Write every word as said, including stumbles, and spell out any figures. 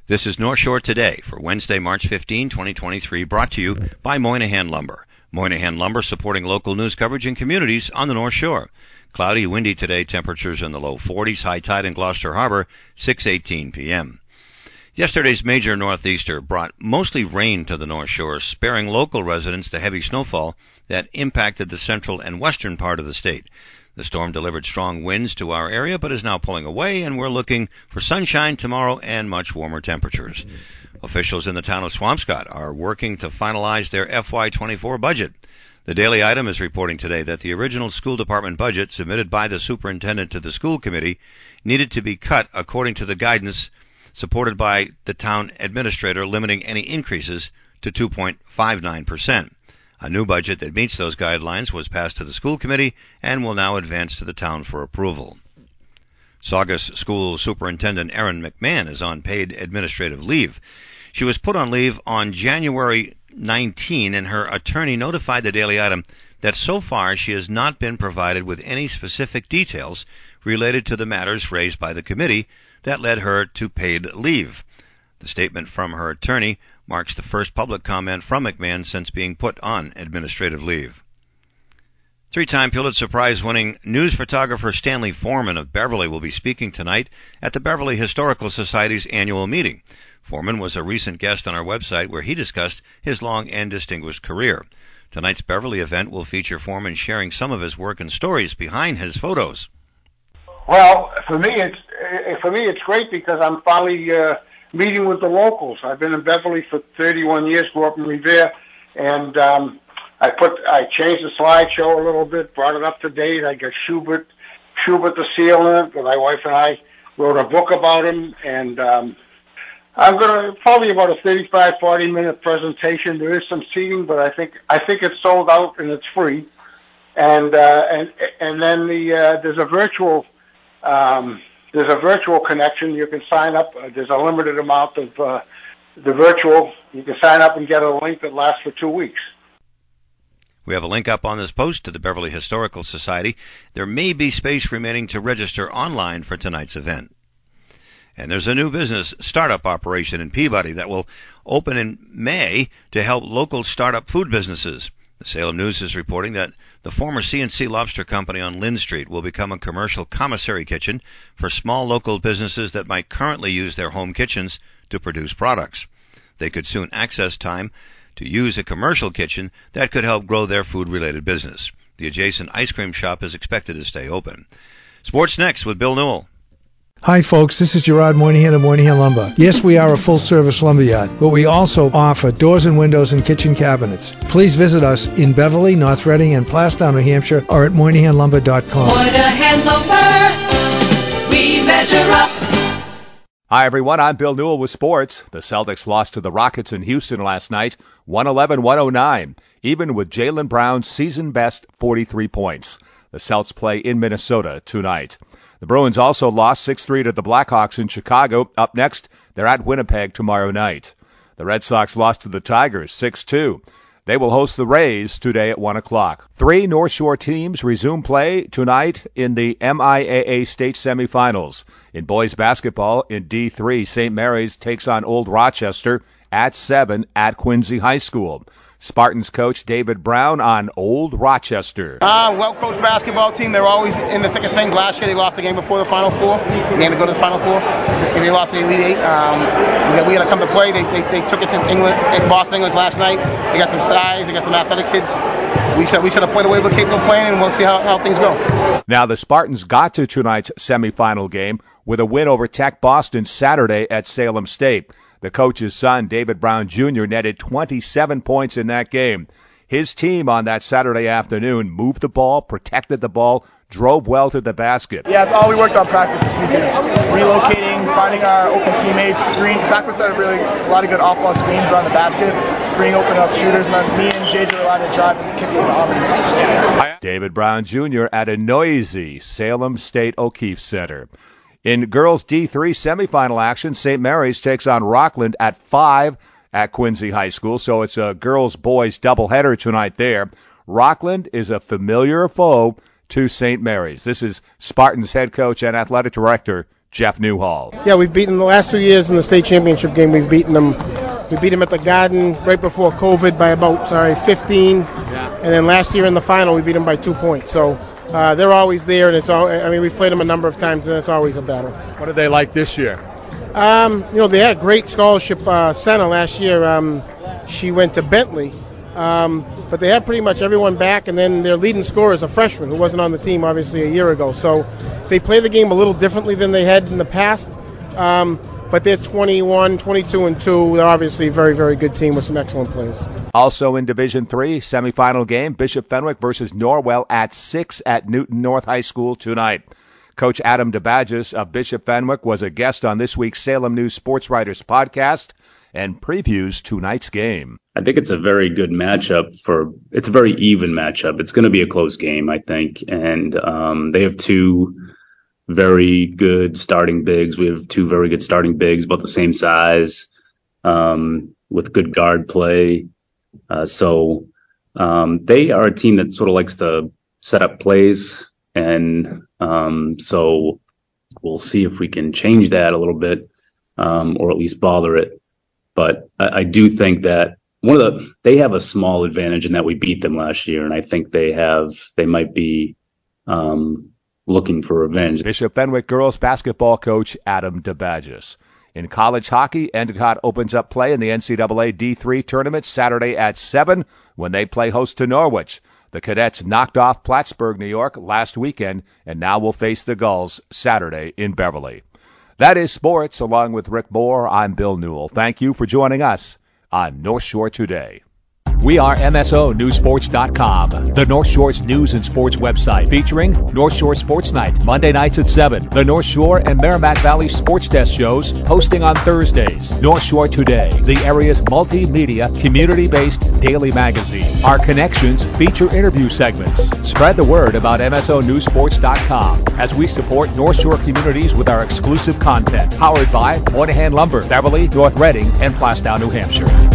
This is North Shore Today for Wednesday, March fifteenth, twenty twenty-three, brought to you by Moynihan Lumber. Moynihan Lumber supporting local news coverage and communities on the North Shore. Cloudy, windy today, temperatures in the low forties, high tide in Gloucester Harbor, six eighteen p.m. Yesterday's major northeaster brought mostly rain to the North Shore, sparing local residents the heavy snowfall that impacted the central and western part of the state. The storm delivered strong winds to our area, but is now pulling away, and we're looking for sunshine tomorrow and much warmer temperatures. Officials in the town of Swampscott are working to finalize their F Y twenty-four budget. The Daily Item is reporting today that the original school department budget submitted by the superintendent to the school committee needed to be cut according to the guidance supported by the town administrator, limiting any increases to two point five nine percent. A new budget that meets those guidelines was passed to the school committee and will now advance to the town for approval. Saugus School Superintendent Erin McMahon is on paid administrative leave. She was put on leave on January nineteenth, and her attorney notified the Daily Item that so far she has not been provided with any specific details related to the matters raised by the committee that led her to paid leave. The statement from her attorney marks the first public comment from McMahon since being put on administrative leave. Three-time Pulitzer Prize-winning news photographer Stanley Foreman of Beverly will be speaking tonight at the Beverly Historical Society's annual meeting. Foreman was a recent guest on our website where he discussed his long and distinguished career. Tonight's Beverly event will feature Foreman sharing some of his work and stories behind his photos. Well, for me, it's for me it's great because I'm finally uh, meeting with the locals. I've been in Beverly for thirty-one years, grew up in Revere, and um, I put I changed the slideshow a little bit, brought it up to date. I got Schubert, Schubert the Seal in it. My wife and I wrote a book about him, and um, I'm gonna probably about a thirty-five, forty minute presentation. There is some seating, but I think I think it's sold out and it's free. And uh, and and then the uh, there's a virtual. Um, there's a virtual connection. You can sign up. Uh, there's a limited amount of uh, the virtual. You can sign up and get a link that lasts for two weeks. We have a link up on this post to the Beverly Historical Society. There may be space remaining to register online for tonight's event. And there's a new business startup operation in Peabody that will open in May to help local startup food businesses. The Salem News is reporting that the former C and C Lobster Company on Lynn Street will become a commercial commissary kitchen for small local businesses that might currently use their home kitchens to produce products. They could soon access time to use a commercial kitchen that could help grow their food-related business. The adjacent ice cream shop is expected to stay open. Sports next with Bill Newell. Hi folks, this is Gerard Moynihan of Moynihan Lumber. Yes, we are a full-service lumberyard, but we also offer doors and windows and kitchen cabinets. Please visit us in Beverly, North Reading, and Plastown, New Hampshire, or at moynihan lumber dot com. Moynihan Lumber, we measure up. Hi everyone, I'm Bill Newell with sports. The Celtics lost to the Rockets in Houston last night, one eleven to one oh nine, even with Jaylen Brown's season-best forty-three points. The Celts play in Minnesota tonight. The Bruins also lost six three to the Blackhawks in Chicago. Up next, they're at Winnipeg tomorrow night. The Red Sox lost to the Tigers six two. They will host the Rays today at one o'clock. Three North Shore teams resume play tonight in the M I A A state semifinals. In boys basketball, in D three, Saint Mary's takes on Old Rochester at seven at Quincy High School. Spartans coach David Brown on Old Rochester. Uh, well-coached basketball team. They're always in the thick of things. Last year they lost the game before the Final Four. The game to go to the Final Four. And they lost the Elite Eight. Um, we got to come to play. They, they, they took it to England, Boston English last night. They got some size. They got some athletic kids. We should, we should have played away with capable playing, and we'll see how, how things go. Now, the Spartans got to tonight's semifinal game with a win over Tech Boston Saturday at Salem State. The coach's son, David Brown Junior, netted twenty-seven points in that game. His team on that Saturday afternoon moved the ball, protected the ball, drove well to the basket. Yeah, it's all we worked on practice this week is relocating, finding our open teammates, screen. Sacco set really a lot of good off-ball screens around the basket, freeing open up shooters, and then me and J J were allowed to drive and kick it into Auburn. David Brown Junior at a noisy Salem State O'Keefe Center. In girls D three semifinal action, Saint Mary's takes on Rockland at five at Quincy High School, so it's a girls-boys doubleheader tonight there. Rockland is a familiar foe to Saint Mary's. This is Spartans head coach and athletic director Jeff Newhall. Yeah, we've beaten the last two years in the state championship game. We've beaten them. We beat them at the Garden right before COVID by about, sorry, fifteen. Yeah. And then last year in the final, we beat them by two points. So uh, they're always there, and it's all. I mean, we've played them a number of times, and it's always a battle. What are they like this year? Um, you know, they had a great scholarship uh, center last year. Um, she went to Bentley. Um, but they have pretty much everyone back, and then their leading scorer is a freshman who wasn't on the team, obviously, a year ago. So they play the game a little differently than they had in the past, um, but they're twenty-one, twenty-two, and two. They're obviously a very, very good team with some excellent players. Also in Division three, semifinal game, Bishop Fenwick versus Norwell at six at Newton North High School tonight. Coach Adam DeBadges of Bishop Fenwick was a guest on this week's Salem News Sports Writers podcast and previews tonight's game. I think it's a very good matchup for, it's a very even matchup. It's going to be a close game, I think. And um, they have two very good starting bigs. We have two very good starting bigs, about the same size, um, with good guard play. Uh, so um, they are a team that sort of likes to set up plays. And um, so we'll see if we can change that a little bit, um, or at least bother it. But I, I do think that one of the they have a small advantage in that we beat them last year, and I think they have they might be um, looking for revenge. Bishop Fenwick girls basketball coach Adam DeBadges. In college hockey, Endicott opens up play in the N C double A D three tournament Saturday at seven when they play host to Norwich. The Cadets knocked off Plattsburgh, New York last weekend, and now will face the Gulls Saturday in Beverly. That is sports. Along with Rick Moore, I'm Bill Newell. Thank you for joining us on North Shore Today. We are M S O News Sports dot com, the North Shore's news and sports website, featuring North Shore Sports Night, Monday nights at seven. The North Shore and Merrimack Valley Sports Desk shows, hosting on Thursdays. North Shore Today, the area's multimedia, community-based daily magazine. Our connections feature interview segments. Spread the word about M S O News Sports dot com as we support North Shore communities with our exclusive content. Powered by Moynihan Lumber, Beverly, North Reading, and Plastow, New Hampshire.